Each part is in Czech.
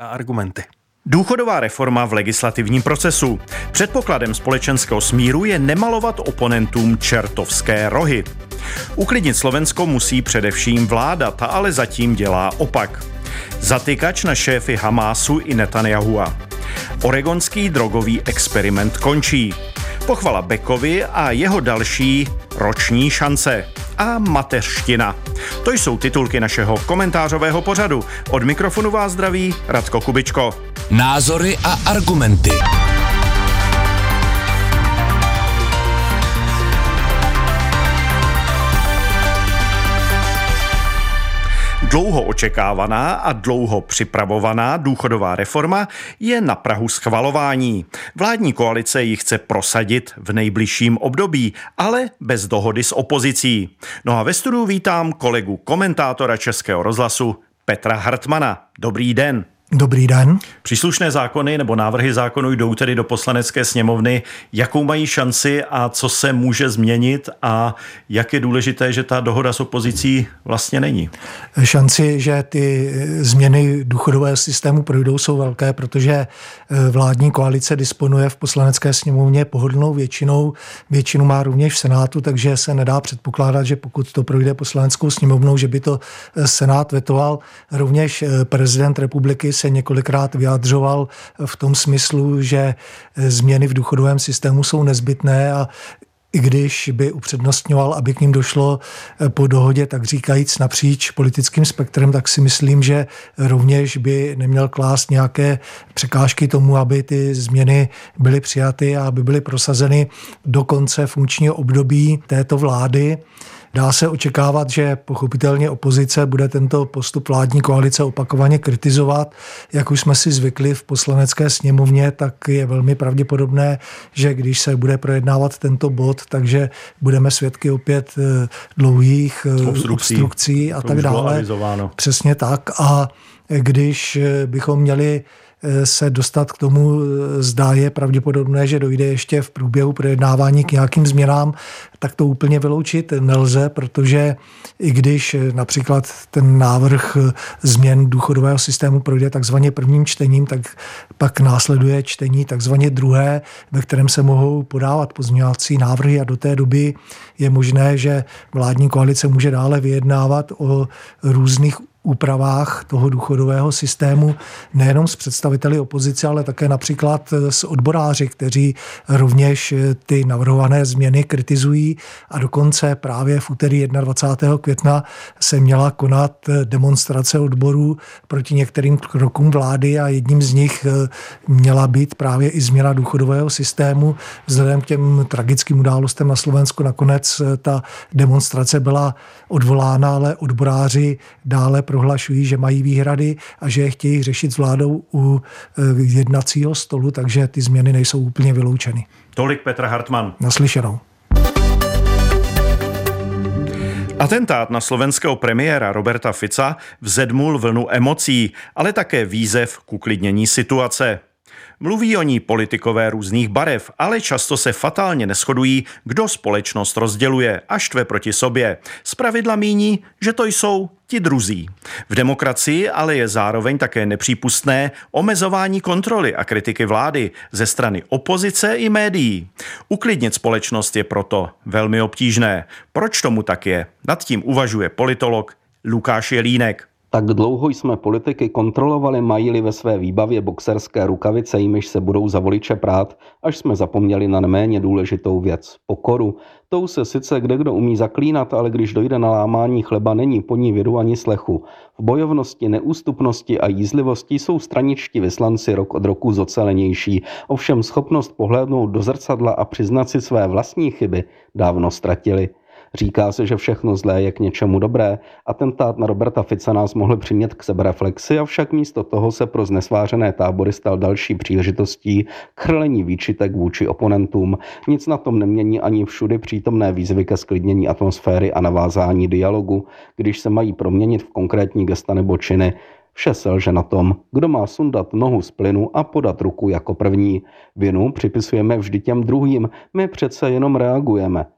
a argumenty. Důchodová reforma v legislativním procesu. Předpokladem společenského smíru je nemalovat oponentům čertovské rohy. Uklidnit Slovensko musí především vláda, ta ale zatím dělá opak. Zatykač na šéfy Hamásu i Netanyahua. Oregonský drogový experiment končí. Pochvala Bekovi a jeho další roční šance. A mateřština. To jsou titulky našeho komentářového pořadu. Od mikrofonu vás zdraví Radko Kubičko. Názory a argumenty. Dlouho očekávaná a dlouho připravovaná důchodová reforma je na prahu schvalování. Vládní koalice ji chce prosadit v nejbližším období, ale bez dohody s opozicí. No a ve studiu vítám kolegu komentátora Českého rozhlasu Petra Hartmana. Dobrý den. Dobrý den. Příslušné zákony nebo návrhy zákonů jdou tedy do Poslanecké sněmovny. Jakou mají šanci a co se může změnit a jak je důležité, že ta dohoda s opozicí vlastně není? Šanci, že ty změny důchodového systému projdou, jsou velké, protože vládní koalice disponuje v Poslanecké sněmovně pohodlnou většinou. Většinu má rovněž v Senátu, takže se nedá předpokládat, že pokud to projde Poslaneckou sněmovnou, že by to Senát vetoval. Rovněž prezident republiky se několikrát vyjadřoval v tom smyslu, že změny v důchodovém systému jsou nezbytné a i když by upřednostňoval, aby k ním došlo po dohodě, tak říkajíc napříč politickým spektrem, tak si myslím, že rovněž by neměl klást nějaké překážky tomu, aby ty změny byly přijaty a aby byly prosazeny do konce funkčního období této vlády. Dá se očekávat, že pochopitelně opozice bude tento postup vládní koalice opakovaně kritizovat. Jak už jsme si zvykli v Poslanecké sněmovně, tak je velmi pravděpodobné, že když se bude projednávat tento bod, takže budeme svědky opět dlouhých obstrukcí a tak dále. Přesně tak. A když bychom měli se dostat k tomu, zdá je pravděpodobné, že dojde ještě v průběhu projednávání k nějakým změnám, tak to úplně vyloučit nelze, protože i když například ten návrh změn důchodového systému projde takzvaně prvním čtením, tak pak následuje čtení takzvaně druhé, ve kterém se mohou podávat pozměňovací návrhy a do té doby je možné, že vládní koalice může dále vyjednávat o různých úpravách toho důchodového systému nejenom s představiteli opozice, ale také například s odboráři, kteří rovněž ty navrhované změny kritizují a dokonce právě v úterý 21. května se měla konat demonstrace odborů proti některým krokům vlády a jedním z nich měla být právě i změna důchodového systému. Vzhledem k těm tragickým událostem na Slovensku nakonec ta demonstrace byla odvolána, ale odboráři dále prohlašují, že mají výhrady a že je chtějí řešit s vládou u jednacího stolu, takže ty změny nejsou úplně vyloučeny. Tolik Petr Hartman. Naslyšenou. Atentát na slovenského premiéra Roberta Fica vzedmul vlnu emocí, ale také výzev k uklidnění situace. Mluví o ní politikové různých barev, ale často se fatálně neshodují, kdo společnost rozděluje a štve proti sobě. Zpravidla míní, že to jsou ti druzí. V demokracii ale je zároveň také nepřípustné omezování kontroly a kritiky vlády ze strany opozice i médií. Uklidnit společnost je proto velmi obtížné. Proč tomu tak je? Nad tím uvažuje politolog Lukáš Jelínek. Tak dlouho jsme politiky kontrolovali, mají-li ve své výbavě boxerské rukavice, jimiž se budou za voliče prát, až jsme zapomněli na neméně důležitou věc – pokoru. Tou se sice kdekdo umí zaklínat, ale když dojde na lámání chleba, není po ní vidu ani slechu. V bojovnosti, neústupnosti a jízlivosti jsou straničtí vyslanci rok od roku zocelenější. Ovšem schopnost pohlédnout do zrcadla a přiznat si své vlastní chyby dávno ztratili. Říká se, že všechno zlé je k něčemu dobré. Atentát na Roberta Fica nás mohl přimět k sebereflexi, avšak místo toho se pro znesvářené tábory stal další příležitostí k chrlení výčitek vůči oponentům. Nic na tom nemění ani všudy přítomné výzvy ke sklidnění atmosféry a navázání dialogu, když se mají proměnit v konkrétní gesta nebo činy. Vše selže na tom, kdo má sundat nohu z plynu a podat ruku jako první. Vinu připisujeme vždy těm druhým, my přece jenom reagujeme.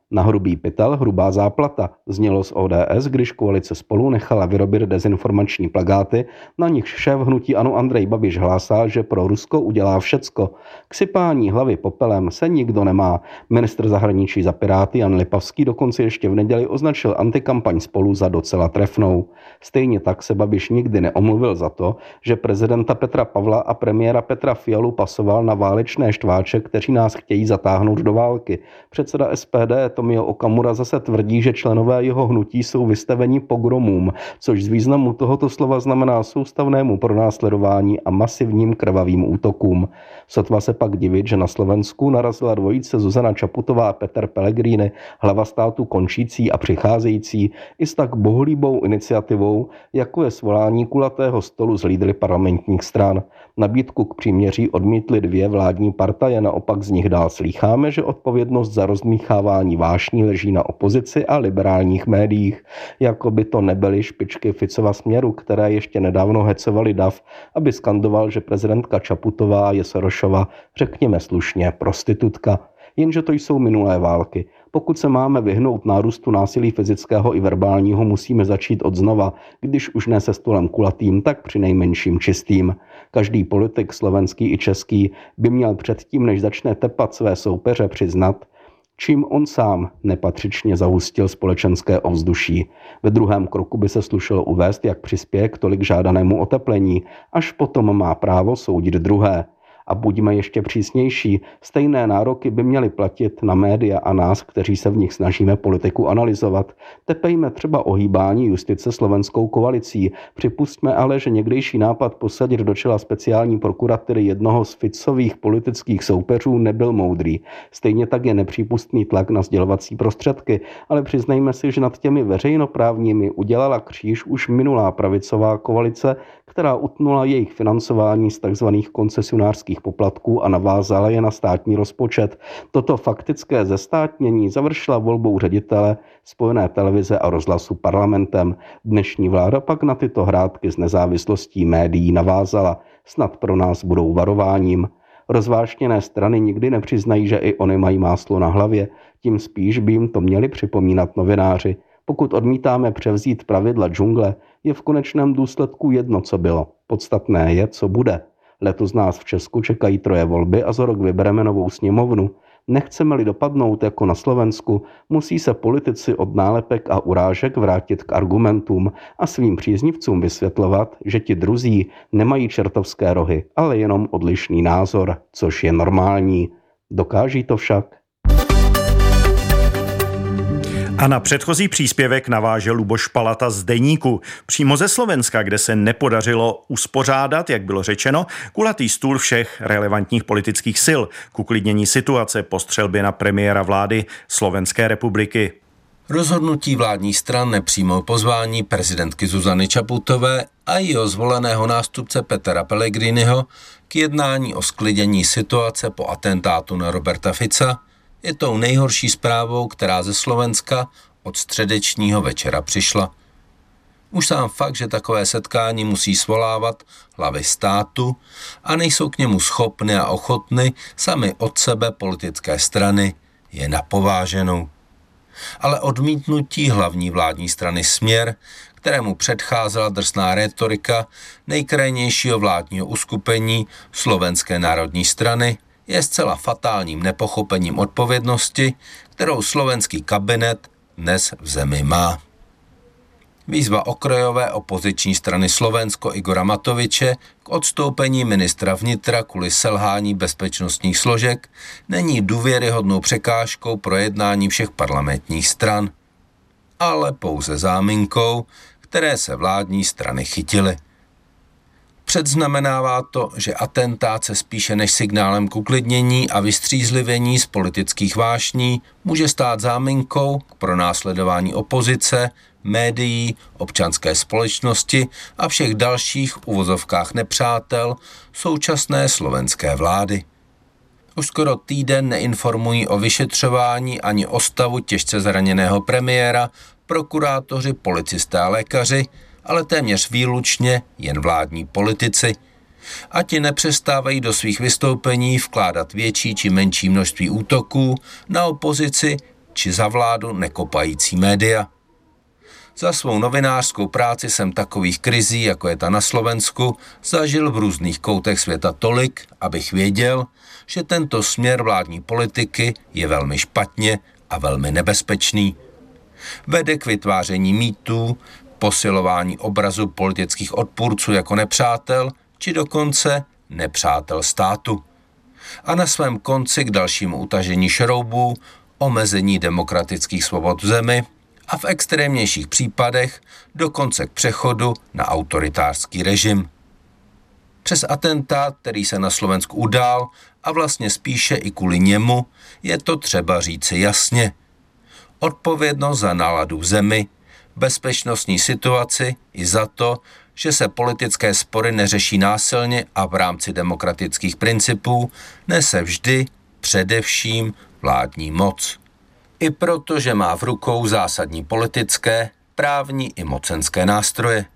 Na hrubý pytel, hrubá záplata, znělo z ODS, když koalice Spolu nechala vyrobit dezinformační plakáty, na nichž šéf hnutí ANO Andrej Babiš hlásá, že pro Rusko udělá všecko. K sypání hlavy popelem se nikdo nemá. Ministr zahraničí za Piráty Jan Lipavský dokonce ještě v neděli označil antikampaň Spolu za docela trefnou. Stejně tak se Babiš nikdy neomluvil za to, že prezidenta Petra Pavla a premiéra Petra Fialu pasoval na válečné štváče, kteří nás chtějí zatáhnout do války. Předseda SPD Tomio Okamura zase tvrdí, že členové jeho hnutí jsou vystaveni pogromům, což z významu tohoto slova znamená soustavnému pronásledování a masivním krvavým útokům. Sotva se pak divit, že na Slovensku narazila dvojice Zuzana Čaputová a Peter Pellegrini, hlava státu končící a přicházející, i s tak bohulibou iniciativou, jako je svolání kulatého stolu s lídry parlamentních stran. Nabídku k příměří odmítly 2 vládní partaje, naopak z nich dál slýcháme, že odpovědnost za rozdmíchávání vášní leží na opozici a liberálních médiích. Jako by to nebyly špičky Ficova Směru, které ještě nedávno hecovali dav, aby skandoval, že prezidentka Čaputová je Sorošova, řekněme slušně, prostitutka. Jenže to jsou minulé války. Pokud se máme vyhnout nárůstu násilí fyzického i verbálního, musíme začít od znova, když už ne se stolem kulatým, tak přinejmenším čistým. Každý politik, slovenský i český, by měl předtím, než začne tepat své soupeře, přiznat, čím on sám nepatřičně zahustil společenské ovzduší. Ve druhém kroku by se slušelo uvést, jak přispěje k tolik žádanému oteplení, až potom má právo soudit druhé. A buďme ještě přísnější, stejné nároky by měly platit na média a nás, kteří se v nich snažíme politiku analyzovat. Tepejme třeba ohýbání justice slovenskou koalicí. Připustme ale, že někdejší nápad posadit do čela speciální prokuratury jednoho z Ficových politických soupeřů nebyl moudrý. Stejně tak je nepřípustný tlak na sdělovací prostředky, ale přiznejme si, že nad těmi veřejnoprávními udělala kříž už minulá pravicová koalice, která utnula jejich financování z tzv. Koncesionářských poplatků a navázala je na státní rozpočet. Toto faktické zestátnění završila volbou ředitele Spojené televize a rozhlasu parlamentem. Dnešní vláda pak na tyto hrátky s nezávislostí médií navázala. Snad pro nás budou varováním. Rozvášněné strany nikdy nepřiznají, že i oni mají máslo na hlavě, tím spíš by jim to měli připomínat novináři. Pokud odmítáme převzít pravidla džungle, je v konečném důsledku jedno, co bylo. Podstatné je, co bude. Letos nás v Česku čekají 3 volby a za rok vybereme novou sněmovnu. Nechceme-li dopadnout jako na Slovensku, musí se politici od nálepek a urážek vrátit k argumentům a svým příznivcům vysvětlovat, že ti druzí nemají čertovské rohy, ale jenom odlišný názor, což je normální. Dokáží to však? A na předchozí příspěvek navážel Luboš Palata z Deníku. Přímo ze Slovenska, kde se nepodařilo uspořádat, jak bylo řečeno, kulatý stůl všech relevantních politických sil k uklidnění situace po střelbě na premiéra vlády Slovenské republiky. Rozhodnutí vládních stran nepřijmout pozvání prezidentky Zuzany Čaputové a jejího zvoleného nástupce Petra Pellegriniho k jednání o sklidění situace po atentátu na Roberta Fica je tou nejhorší zprávou, která ze Slovenska od středečního večera přišla. Už sám fakt, že takové setkání musí svolávat hlavy státu a nejsou k němu schopny a ochotny sami od sebe politické strany, je na pováženou. Ale odmítnutí hlavní vládní strany Směr, kterému předcházela drsná rétorika nejkrajnějšího vládního uskupení Slovenské národní strany, je zcela fatálním nepochopením odpovědnosti, kterou slovenský kabinet dnes v zemi má. Výzva okrajové opoziční strany Slovensko Igora Matoviče k odstoupení ministra vnitra kvůli selhání bezpečnostních složek není důvěryhodnou překážkou pro jednání všech parlamentních stran, ale pouze záminkou, které se vládní strany chytily. Předznamenává to, že atentát se spíše než signálem k uklidnění a vystřízlivění z politických vášní může stát záminkou k pronásledování opozice, médií, občanské společnosti a všech dalších uvozovkách nepřátel současné slovenské vlády. Už skoro týden neinformují o vyšetřování ani o stavu těžce zraněného premiéra, prokurátoři, policisté a lékaři, ale téměř výlučně jen vládní politici. A ti nepřestávají do svých vystoupení vkládat větší či menší množství útoků na opozici či za vládu nekopající média. Za svou novinářskou práci jsem takových krizí, jako je ta na Slovensku, zažil v různých koutech světa tolik, abych věděl, že tento směr vládní politiky je velmi špatně a velmi nebezpečný. Vede k vytváření mýtů, posilování obrazu politických odpůrců jako nepřátel, či dokonce nepřátel státu. A na svém konci k dalšímu utažení šroubů, omezení demokratických svobod v zemi a v extrémnějších případech dokonce k přechodu na autoritářský režim. Přes atentát, který se na Slovensku udál, a vlastně spíše i kvůli němu, je to třeba říci jasně. Odpovědnost za náladu v zemi, bezpečnostní situaci i za to, že se politické spory neřeší násilně a v rámci demokratických principů, nese vždy především vládní moc. I proto, že má v rukou zásadní politické, právní i mocenské nástroje.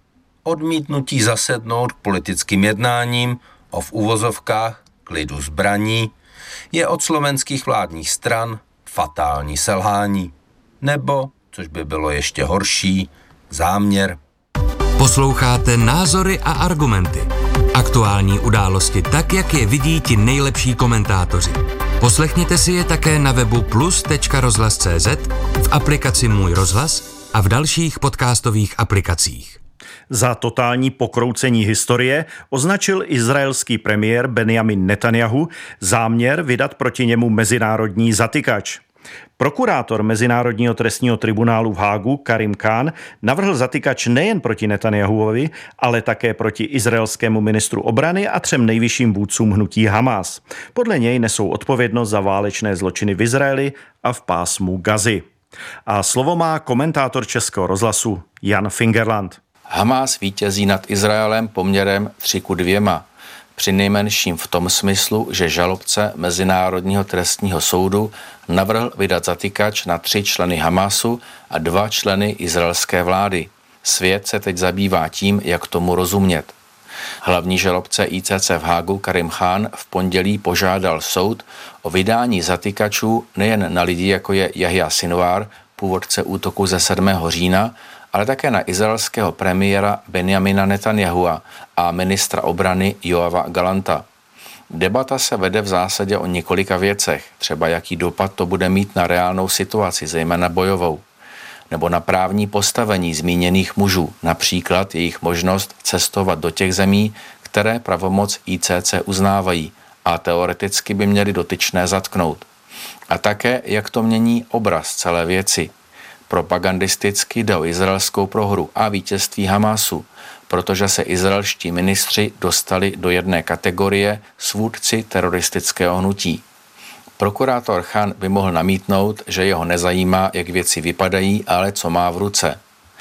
Odmítnutí zasednout k politickým jednáním o v uvozovkách klidu zbraní je od slovenských vládních stran fatální selhání. Nebo, což by bylo ještě horší, záměr. Posloucháte Názory a argumenty. Aktuální události tak, jak je vidí ti nejlepší komentátoři. Poslechněte si je také na webu plus.rozhlas.cz, v aplikaci Můj rozhlas a v dalších podcastových aplikacích. Za totální pokroucení historie označil izraelský premiér Benjamin Netanjahu záměr vydat proti němu mezinárodní zatykač. Prokurátor Mezinárodního trestního tribunálu v Hágu Karim Khan navrhl zatykač nejen proti Netanjahuovi, ale také proti izraelskému ministru obrany a 3 nejvyšším vůdcům hnutí Hamas. Podle něj nesou odpovědnost za válečné zločiny v Izraeli a v pásmu Gazy. A slovo má komentátor Českého rozhlasu Jan Fingerland. Hamas vítězí nad Izraelem poměrem 3:2. Přinejmenším v tom smyslu, že žalobce Mezinárodního trestního soudu navrhl vydat zatykač na 3 členy Hamasu a 2 členy izraelské vlády. Svět se teď zabývá tím, jak tomu rozumět. Hlavní žalobce ICC v Hágu Karim Khan v pondělí požádal soud o vydání zatykačů nejen na lidi, jako je Jahja Sinwar, původce útoku ze 7. října, ale také na izraelského premiéra Benjamina Netanjahua a ministra obrany Joava Galanta. Debata se vede v zásadě o několika věcech, třeba jaký dopad to bude mít na reálnou situaci, zejména bojovou, nebo na právní postavení zmíněných mužů, například jejich možnost cestovat do těch zemí, které pravomoc ICC uznávají a teoreticky by měli dotyčné zatknout. A také, jak to mění obraz celé věci. Propagandisticky jde o izraelskou prohru a vítězství Hamasu, protože se izraelští ministři dostali do jedné kategorie s vůdci teroristického hnutí. Prokurátor Khan by mohl namítnout, že jeho nezajímá, jak věci vypadají, ale co má v ruce.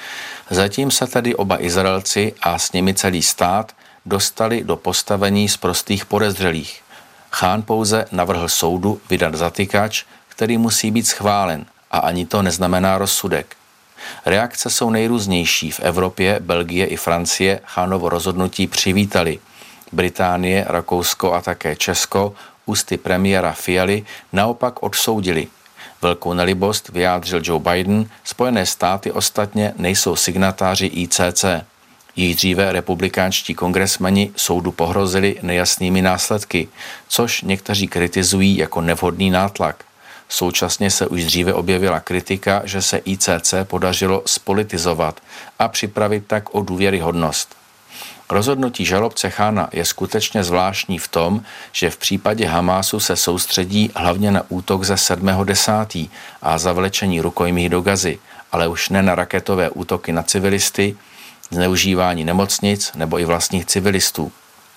Zatím se tedy oba Izraelci a s nimi celý stát dostali do postavení sprostých podezřelých. Khan pouze navrhl soudu vydat zatykač, který musí být schválen, a ani to neznamená rozsudek. Reakce jsou nejrůznější. V Evropě, Belgie i Francie Khanovo rozhodnutí přivítali. Británie, Rakousko a také Česko ústy premiéra Fialy naopak odsoudili. Velkou nelibost vyjádřil Joe Biden, Spojené státy ostatně nejsou signatáři ICC. Již dříve republikánští kongresmeni soudu pohrozili nejasnými následky, což někteří kritizují jako nevhodný nátlak. Současně se už dříve objevila kritika, že se ICC podařilo spolitizovat a připravit tak o důvěryhodnost. Rozhodnutí žalobce Khana je skutečně zvláštní v tom, že v případě Hamasu se soustředí hlavně na útok ze 7.10. a zavlečení rukojmí do Gazy, ale už ne na raketové útoky na civilisty, zneužívání nemocnic nebo i vlastních civilistů.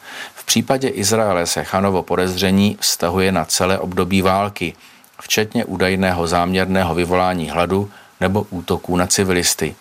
V případě Izraele se Khanovo podezření vztahuje na celé období války, včetně údajného záměrného vyvolání hladu nebo útoků na civilisty.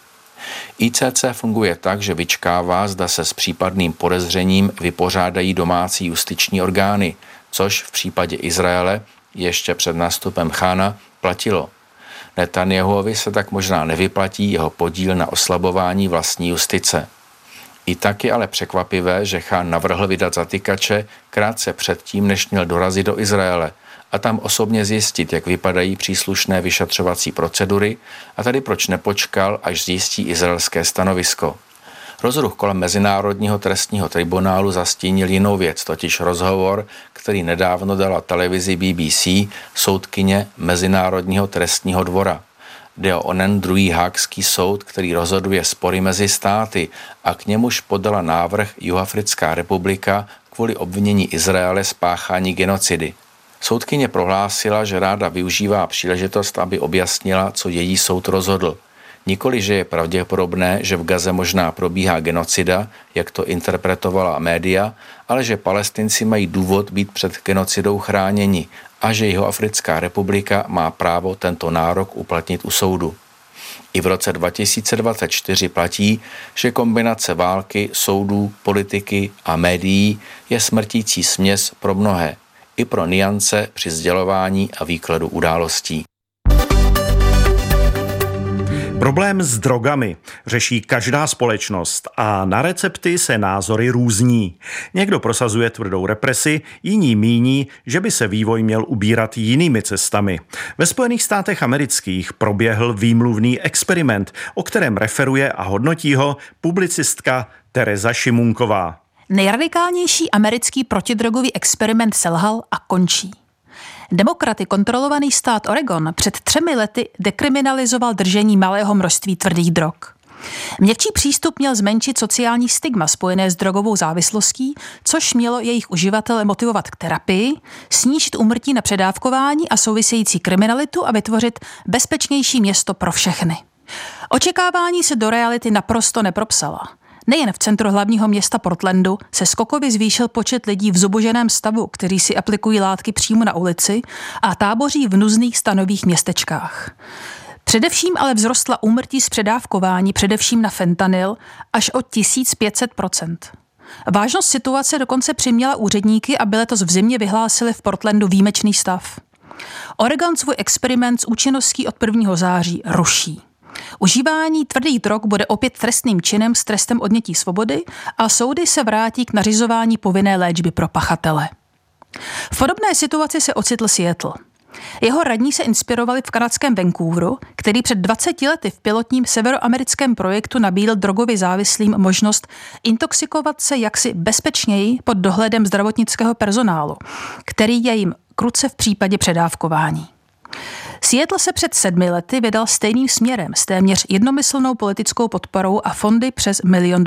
ICC funguje tak, že vyčkává, zda se s případným podezřením vypořádají domácí justiční orgány, což v případě Izraele ještě před nástupem Khana platilo. Netanjahuovi se tak možná nevyplatí jeho podíl na oslabování vlastní justice. I tak je ale překvapivé, že Khan navrhl vydat zatykače krátce předtím, než měl dorazit do Izraele, a tam osobně zjistit, jak vypadají příslušné vyšetřovací procedury a tady proč nepočkal, až zjistí izraelské stanovisko. Rozruch kolem Mezinárodního trestního tribunálu zastínil jinou věc, totiž rozhovor, který nedávno dala televizi BBC soudkyně Mezinárodního trestního dvora. Jde o onen druhý haagský soud, který rozhoduje spory mezi státy a k němuž podala návrh Jihoafrická republika kvůli obvinění Izraele z páchání genocidy. Soudkyně prohlásila, že ráda využívá příležitost, aby objasnila, co její soud rozhodl. Nikoli, že je pravděpodobné, že v Gaze možná probíhá genocida, jak to interpretovala média, ale že Palestinci mají důvod být před genocidou chráněni a že Jihoafrická republika má právo tento nárok uplatnit u soudu. I v roce 2024 platí, že kombinace války, soudů, politiky a médií je smrtící směs pro mnohé, i pro nuance při sdělování a výkladu událostí. Problém s drogami řeší každá společnost a na recepty se názory různí. Někdo prosazuje tvrdou represi, jiní míní, že by se vývoj měl ubírat jinými cestami. Ve Spojených státech amerických proběhl výmluvný experiment, o kterém referuje a hodnotí ho publicistka Tereza Šimunková. Nejradikálnější americký protidrogový experiment selhal a končí. Demokraty kontrolovaný stát Oregon před 3 lety dekriminalizoval držení malého množství tvrdých drog. Měkčí přístup měl zmenšit sociální stigma spojené s drogovou závislostí, což mělo jejich uživatele motivovat k terapii, snížit úmrtí na předávkování a související kriminalitu a vytvořit bezpečnější město pro všechny. Očekávání se do reality naprosto nepropsala. Nejen v centru hlavního města Portlandu se skokově zvýšil počet lidí v zuboženém stavu, kteří si aplikují látky přímo na ulici a táboří v nuzných stanových městečkách. Především ale vzrostla úmrtí z předávkování, především na fentanyl, až o 1500%. Vážnost situace dokonce přiměla úředníky, aby letos v zimě vyhlásili v Portlandu výjimečný stav. Oregon svůj experiment s účinností od 1. září ruší. Užívání tvrdých drog bude opět trestným činem s trestem odnětí svobody a soudy se vrátí k nařizování povinné léčby pro pachatele. V podobné situaci se ocitl Seattle. Jeho radní se inspirovali v kanadském Vancouveru, který před 20 lety v pilotním severoamerickém projektu nabídl drogově závislým možnost intoxikovat se jaksi bezpečněji pod dohledem zdravotnického personálu, který je jim kruce v případě předávkování. Seattle se před 7 lety vydal stejným směrem s téměř jednomyslnou politickou podporou a fondy přes $1 milion.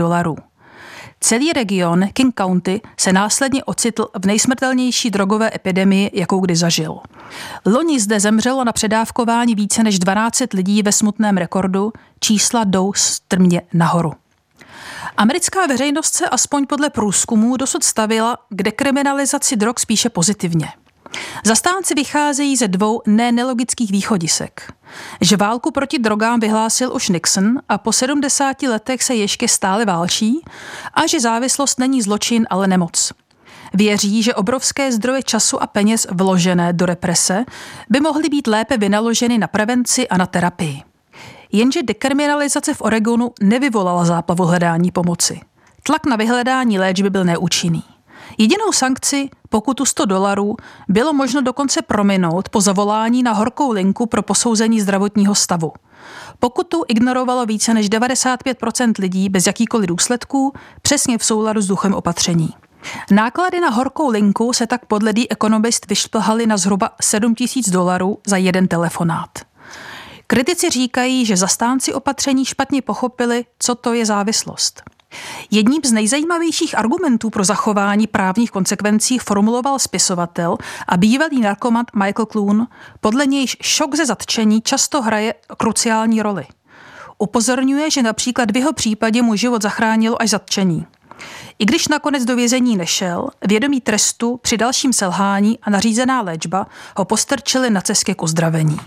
Celý region King County se následně ocitl v nejsmrtelnější drogové epidemii, jakou kdy zažil. Loni zde zemřelo na předávkování více než 12 lidí ve smutném rekordu, čísla jdou strmě nahoru. Americká veřejnost se aspoň podle průzkumů dosud stavila k dekriminalizaci drog spíše pozitivně. Zastánci vycházejí ze 2 nelogických východisek. Že válku proti drogám vyhlásil už Nixon a po 70 letech se ještě stále válčí a že závislost není zločin, ale nemoc. Věří, že obrovské zdroje času a peněz vložené do represe by mohly být lépe vynaloženy na prevenci a na terapii. Jenže dekriminalizace v Oregonu nevyvolala záplavu hledání pomoci. Tlak na vyhledání léčby byl neúčinný. Jedinou sankci, pokutu $100, bylo možno dokonce prominout po zavolání na horkou linku pro posouzení zdravotního stavu. Pokutu ignorovalo více než 95% lidí bez jakýkoliv důsledků, přesně v souladu s duchem opatření. Náklady na horkou linku se tak podle The Economist vyšplhaly na zhruba $7,000 za jeden telefonát. Kritici říkají, že zastánci opatření špatně pochopili, co to je závislost. Jedním z nejzajímavějších argumentů pro zachování právních konsekvencí formuloval spisovatel a bývalý narkoman Michael Clune, podle nějž šok ze zatčení často hraje kruciální roli. Upozorňuje, že například v jeho případě mu život zachránilo až zatčení. I když nakonec do vězení nešel, vědomí trestu při dalším selhání a nařízená léčba ho postrčili na cestě k uzdravení.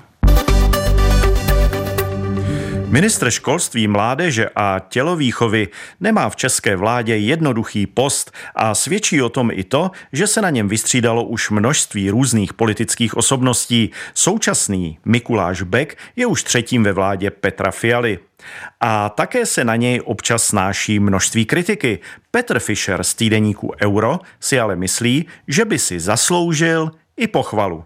Ministr školství, mládeže a tělovýchovy nemá v české vládě jednoduchý post a svědčí o tom i to, že se na něm vystřídalo už množství různých politických osobností. Současný Mikuláš Bek je už 3. ve vládě Petra Fialy. A také se na něj občas snáší množství kritiky. Petr Fischer z týdeníku Euro si ale myslí, že by si zasloužil i pochvalu.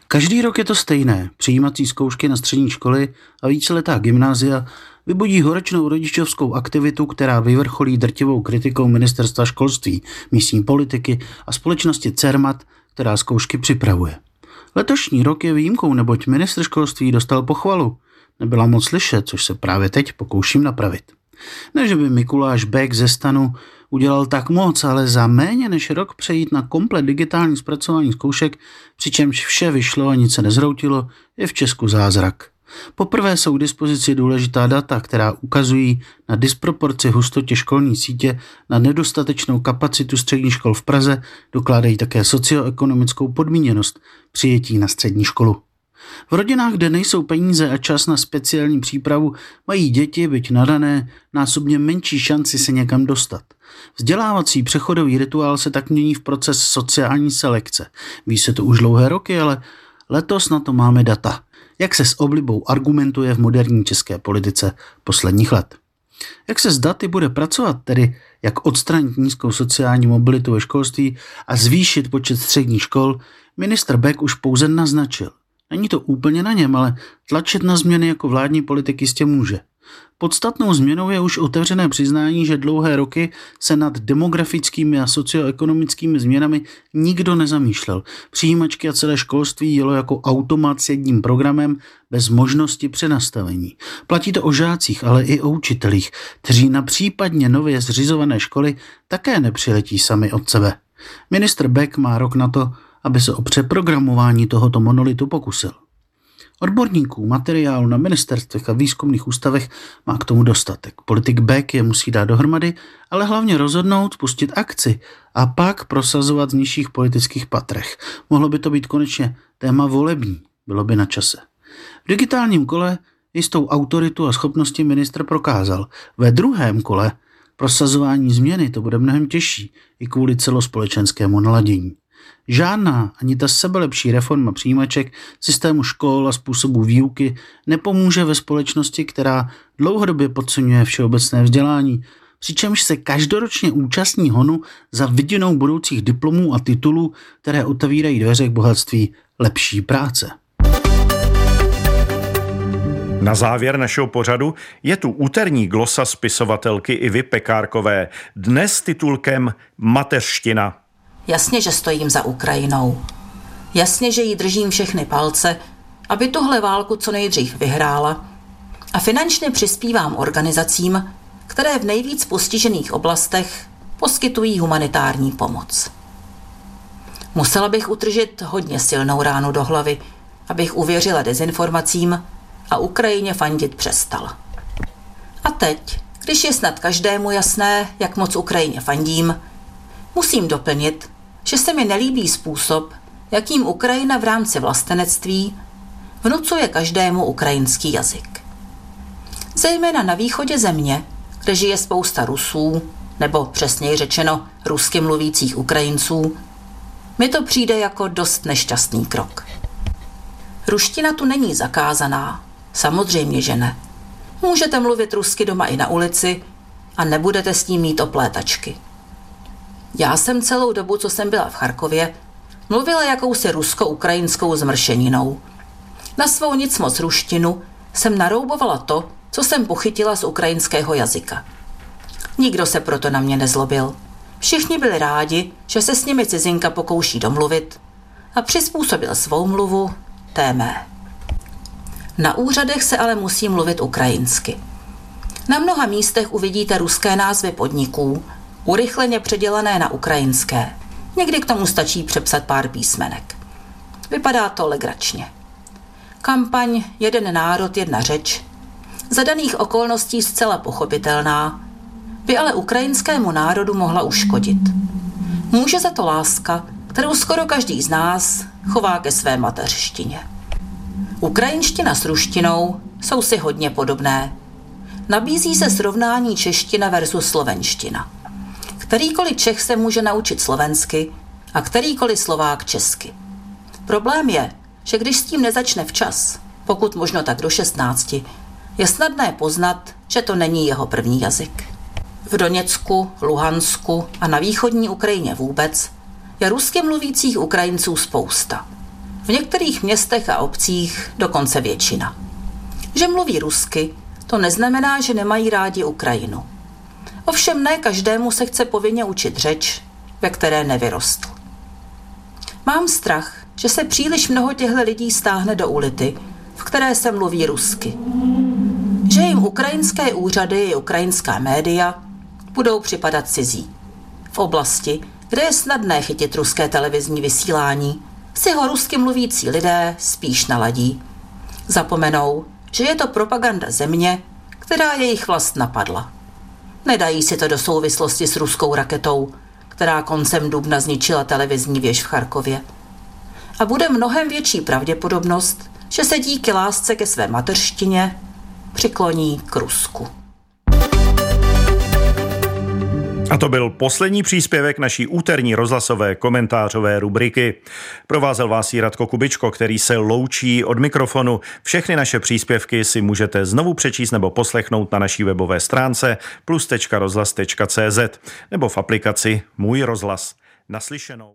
Každý rok je to stejné. Přijímací zkoušky na střední školy a víceletá gymnázia vybudí horečnou rodičovskou aktivitu, která vyvrcholí drtivou kritikou ministerstva školství, místní politiky a společnosti Cermat, která zkoušky připravuje. Letošní rok je výjimkou, neboť ministr školství dostal pochvalu. Nebyla moc slyšet, což se právě teď pokouším napravit. Ne, že by Mikuláš Bek ze STANu udělal tak moc, ale za méně než rok přejít na komplet digitální zpracování zkoušek, přičemž vše vyšlo a nic se nezhroutilo, je v Česku zázrak. Poprvé jsou k dispozici důležitá data, která ukazují na disproporci hustotě školní sítě, na nedostatečnou kapacitu středních škol v Praze, dokládají také socioekonomickou podmíněnost přijetí na střední školu. V rodinách, kde nejsou peníze a čas na speciální přípravu, mají děti, byť nadané, násobně menší šanci se někam dostat. Vzdělávací přechodový rituál se tak mění v proces sociální selekce. Ví se to už dlouhé roky, ale letos na to máme data. Jak se s oblibou argumentuje v moderní české politice posledních let. Jak se s daty bude pracovat, tedy jak odstranit nízkou sociální mobilitu ve školství a zvýšit počet středních škol, ministr Bek už pouze naznačil. Není to úplně na něm, ale tlačit na změny jako vládní politik jistě může. Podstatnou změnou je už otevřené přiznání, že dlouhé roky se nad demografickými a socioekonomickými změnami nikdo nezamýšlel. Přijímačky a celé školství jelo jako automat s jedním programem bez možnosti přenastavení. Platí to o žácích, ale i o učitelích, kteří na případně nově zřizované školy také nepřiletí sami od sebe. Ministr Bek má rok na to, aby se o přeprogramování tohoto monolitu pokusil. Odborníků, materiálu na ministerstvech a výzkumných ústavech má k tomu dostatek. Politik Bek je musí dát dohromady, ale hlavně rozhodnout, spustit akci a pak prosazovat v nižších politických patrech. Mohlo by to být konečně téma volební, bylo by na čase. V digitálním kole jistou autoritu a schopnosti ministr prokázal. Ve druhém kole prosazování změny to bude mnohem těžší i kvůli celospolečenskému naladění. Žádná, ani ta sebelepší reforma přijímaček, systému škol a způsobu výuky nepomůže ve společnosti, která dlouhodobě podceňuje všeobecné vzdělání, přičemž se každoročně účastní honu za viděnou budoucích diplomů a titulů, které otevírají dveře k bohatství lepší práce. Na závěr našeho pořadu je tu úterní glosa spisovatelky Ivy Pekárkové, dnes s titulkem Mateřština. Jasně, že stojím za Ukrajinou. Jasně, že jí držím všechny palce, aby tuhle válku co nejdřív vyhrála, a finančně přispívám organizacím, které v nejvíc postižených oblastech poskytují humanitární pomoc. Musela bych utržit hodně silnou ránu do hlavy, abych uvěřila dezinformacím a Ukrajině fandit přestala. A teď, když je snad každému jasné, jak moc Ukrajině fandím, musím doplnit, že se mi nelíbí způsob, jakým Ukrajina v rámci vlastenectví vnucuje každému ukrajinský jazyk. Zejména na východě země, kde žije spousta Rusů, nebo přesněji řečeno rusky mluvících Ukrajinců, mi to přijde jako dost nešťastný krok. Ruština tu není zakázaná, samozřejmě, že ne. Můžete mluvit rusky doma i na ulici a nebudete s tím mít oplétačky. Já jsem celou dobu, co jsem byla v Charkově, mluvila jakousi rusko-ukrajinskou zmršeninou. Na svou nic moc ruštinu jsem naroubovala to, co jsem pochytila z ukrajinského jazyka. Nikdo se proto na mě nezlobil. Všichni byli rádi, že se s nimi cizinka pokouší domluvit, a přizpůsobil svou mluvu té mé. Na úřadech se ale musí mluvit ukrajinsky. Na mnoha místech uvidíte ruské názvy podniků, urychleně předělané na ukrajinské. Někdy k tomu stačí přepsat pár písmenek. Vypadá to legračně. Kampaň Jeden národ, jedna řeč, za daných okolností zcela pochopitelná, by ale ukrajinskému národu mohla uškodit. Může za to láska, kterou skoro každý z nás chová ke své mateřštině. Ukrajinština s ruštinou jsou si hodně podobné. Nabízí se srovnání čeština versus slovenština. Kterýkoliv Čech se může naučit slovensky a kterýkoliv Slovák česky. Problém je, že když s tím nezačne včas, pokud možno tak do 16, je snadné poznat, že to není jeho první jazyk. V Doněcku, Luhansku a na východní Ukrajině vůbec je rusky mluvících Ukrajinců spousta. některých městech a obcích dokonce většina. Že mluví rusky, to neznamená, že nemají rádi Ukrajinu. Ovšem ne každému se chce povinně učit řeč, ve které nevyrostl. Mám strach, že se příliš mnoho těchto lidí stáhne do ulity, v které se mluví rusky. Že jim ukrajinské úřady i ukrajinská média budou připadat cizí. V oblasti, kde je snadné chytit ruské televizní vysílání, si ho rusky mluvící lidé spíš naladí. Zapomenou, že je to propaganda země, která jejich vlast napadla. Nedají si to do souvislosti s ruskou raketou, která koncem dubna zničila televizní věž v Charkově. A bude mnohem větší pravděpodobnost, že se díky lásce ke své mateřštině přikloní k Rusku. A to byl poslední příspěvek naší úterní rozhlasové komentářové rubriky. Provázel vás i Radko Kubičko, který se loučí od mikrofonu. Všechny naše příspěvky si můžete znovu přečíst nebo poslechnout na naší webové stránce plus.rozhlas.cz nebo v aplikaci Můj rozhlas. Naslyšenou.